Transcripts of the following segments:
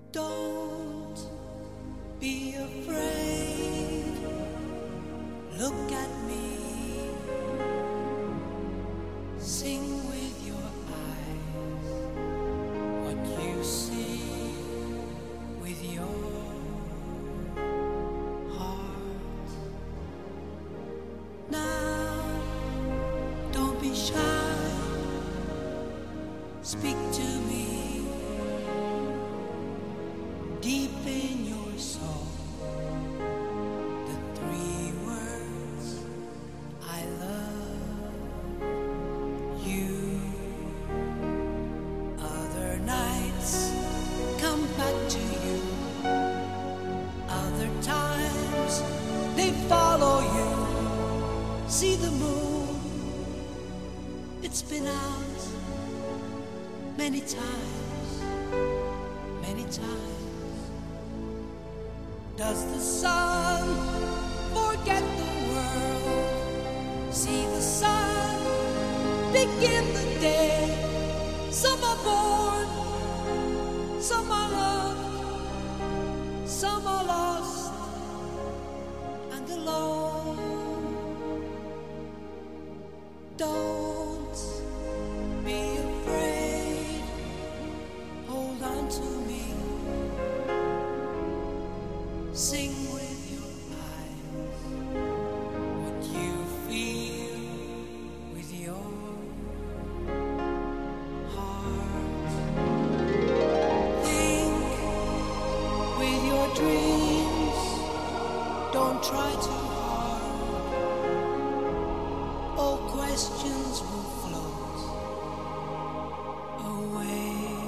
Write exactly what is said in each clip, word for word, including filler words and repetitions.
Don't be afraid. Look at me. Sing with your eyes what you see with your heart. Now, don't be shy. Speak to me. Deep in your soul, the three words I love you. Other nights come back to you. Other times they follow you. See the moon, it's been out many times, many times. Does the sun forget the world? See the sun begin the day. Some are born, some are loved, some are lost and alone. Don't be afraid, hold on to me. Sing with your eyes what you feel with your heart. Think with your dreams, don't try too hard. All questions will float away.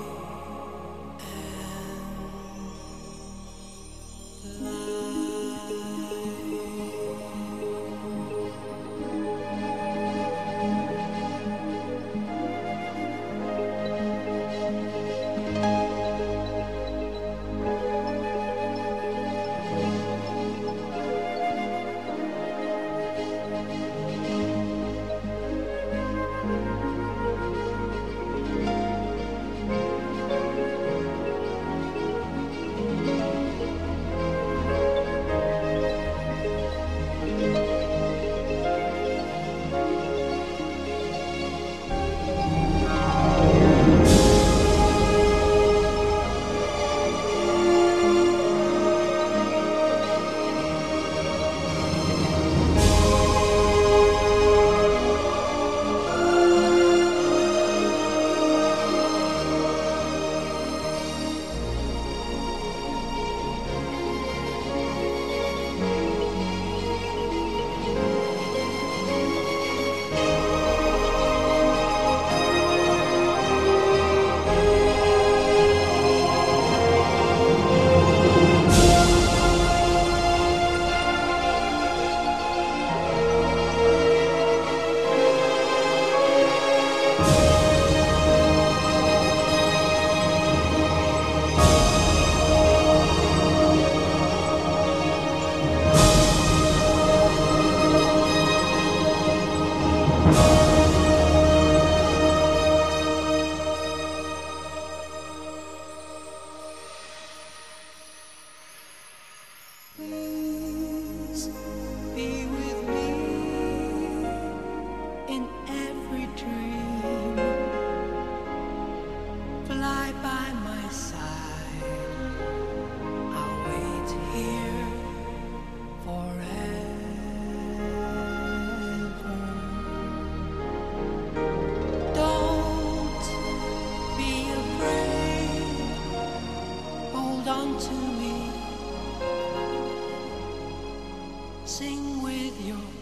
Please be with me in every dream. Fly by my side. I'll wait here forever. Don't be afraid. Hold on to me. Sing with your